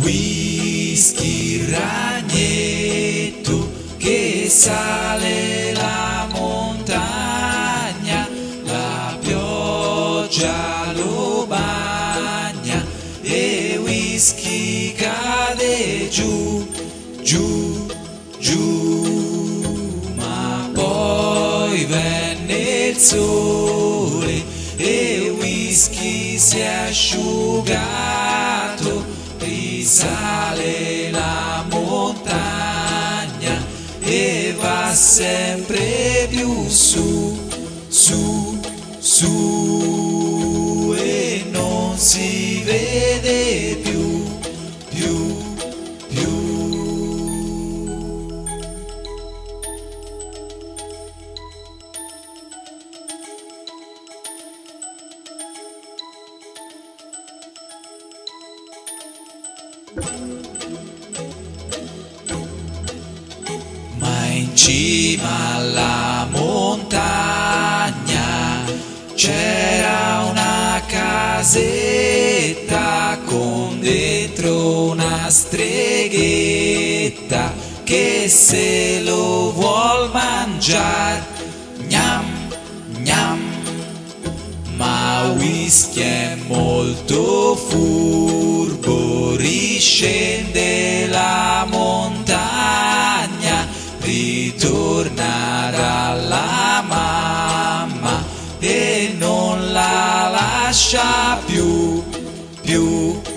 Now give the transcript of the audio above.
whisky ragnetto che sale la montagna, la pioggia lo bagna e whisky cade giù, giù, giù, ma poi venne il sole e whisky si è asciugato, risale la montagna e va sempre più su, su, su e non si vede più, più, più. Ma in cima alla montagna c'era una casetta con dentro una streghetta che se lo vuol mangiare, gnam, gnam. Ma whisky è molto furbo, riscende la montagna, ritorna dalla mamma e non la lascia più, più.